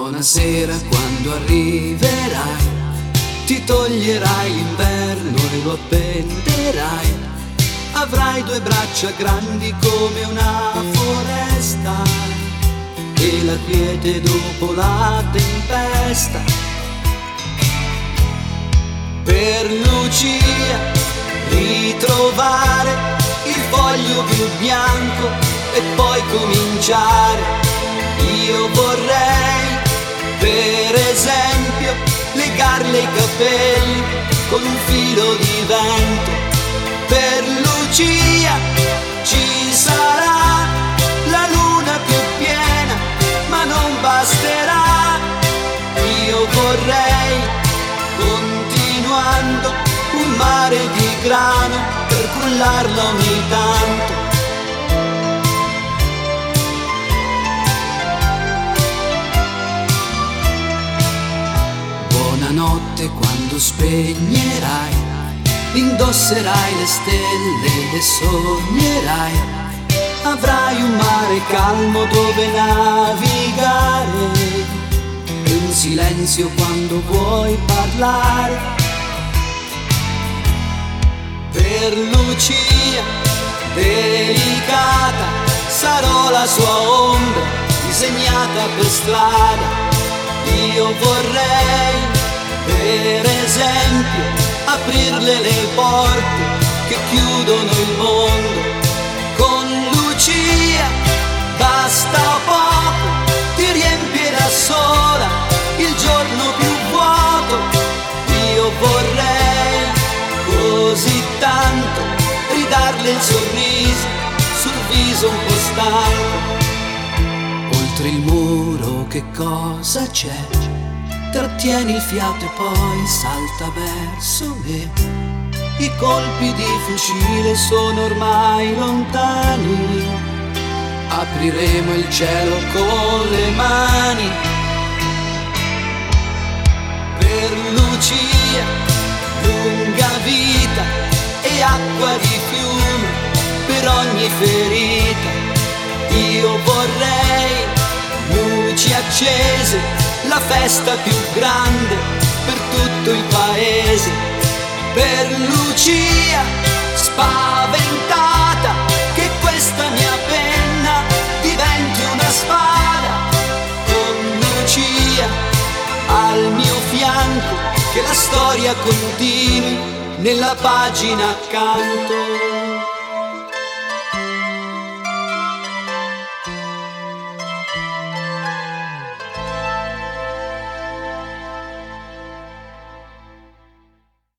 Buonasera quando arriverai, ti toglierai l'inverno e lo appenderai. Avrai due braccia grandi come una foresta e la quiete dopo la tempesta. Per Lucia ritrovare il foglio più bianco e poi cominciare. Io vorrei, per esempio, legarle i capelli con un filo di vento. Per Lucia ci sarà la luna più piena, ma non basterà. Io vorrei, continuando, un mare di grano per cullarla ogni tanto. Buonanotte quando spegnerai, indosserai le stelle e sognerai. Avrai un mare calmo dove navigare e un silenzio quando vuoi parlare. Per Lucia delicata sarò la sua ombra disegnata per strada. Io vorrei, per esempio, aprirle le porte che chiudono il mondo. Con Lucia basta poco, ti riempie da sola il giorno più vuoto. Io vorrei così tanto ridarle il sorriso sul viso un po' stanco. Oltre il muro che cosa c'è? Trattieni il fiato e poi salta verso me. I colpi di fucile sono ormai lontani. Apriremo il cielo con le mani. Per Lucia lunga vita e acqua di fiume per ogni ferita. Io vorrei luci accese, la festa più grande per tutto il paese. Per Lucia spaventata che questa mia penna diventi una spada. Con Lucia al mio fianco che la storia continui nella pagina accanto.